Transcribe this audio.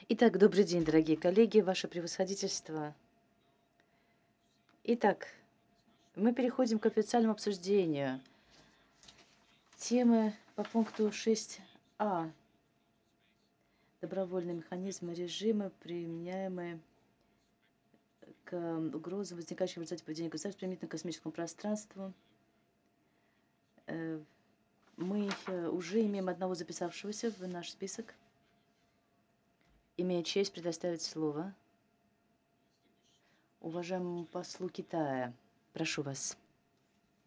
Итак, добрый день, дорогие коллеги, ваше превосходительство. Итак, мы переходим к официальному обсуждению темы по пункту 6а. Добровольные механизмы режимы, применяемые к угрозам, возникающим в результате поведения государств применительно к космическому пространству. Мы уже имеем одного записавшегося в наш список. Имею честь предоставить слово уважаемому послу Китая. Прошу вас.